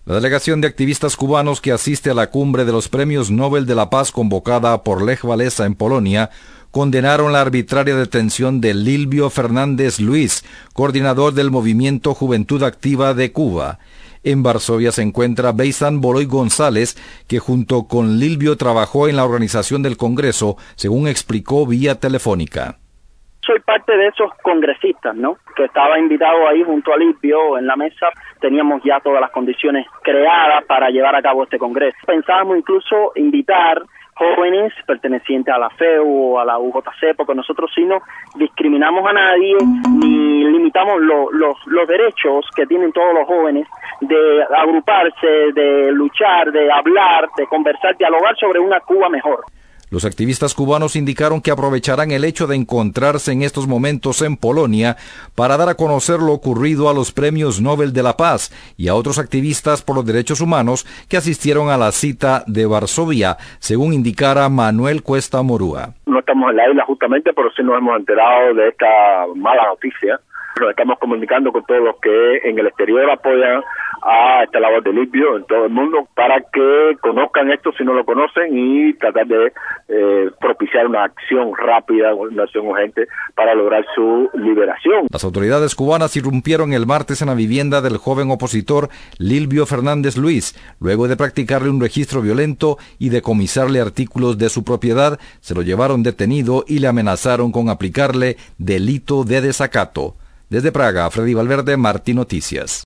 La delegación de activistas cubanos que asiste a la cumbre de los Premios Nobel de la Paz convocada por Lech Walesa en Polonia condenaron la arbitraria detención de Lilvio Fernández Luis, coordinador del movimiento Juventud Activa de Cuba. En Varsovia se encuentra Beisan Boloy González, que junto con Lilvio trabajó en la organización del Congreso, según explicó vía telefónica. Soy parte de esos congresistas, ¿no? Que estaba invitado ahí junto a Lilvio en la mesa. Teníamos ya todas las condiciones creadas para llevar a cabo este congreso. Pensábamos incluso invitar jóvenes pertenecientes a la FEU o a la UJC, porque nosotros sí no discriminamos a nadie ni limitamos los derechos que tienen todos los jóvenes de agruparse, de luchar, de hablar, de conversar, dialogar sobre una Cuba mejor. Los activistas cubanos indicaron que aprovecharán el hecho de encontrarse en estos momentos en Polonia para dar a conocer lo ocurrido a los Premios Nobel de la Paz y a otros activistas por los derechos humanos que asistieron a la cita de Varsovia, según indicara Manuel Cuesta Morúa. No estamos en la isla justamente, pero sí nos hemos enterado de esta mala noticia. Nos estamos comunicando con todos los que en el exterior apoyan a esta labor de Lilvio en todo el mundo para que conozcan esto si no lo conocen y tratar de propiciar una acción rápida, una acción urgente para lograr su liberación. Las autoridades cubanas irrumpieron el martes en la vivienda del joven opositor Lilvio Fernández Luis. Luego de practicarle un registro violento y decomisarle artículos de su propiedad, se lo llevaron detenido y le amenazaron con aplicarle delito de desacato. Desde Praga, Freddy Valverde, Martí Noticias.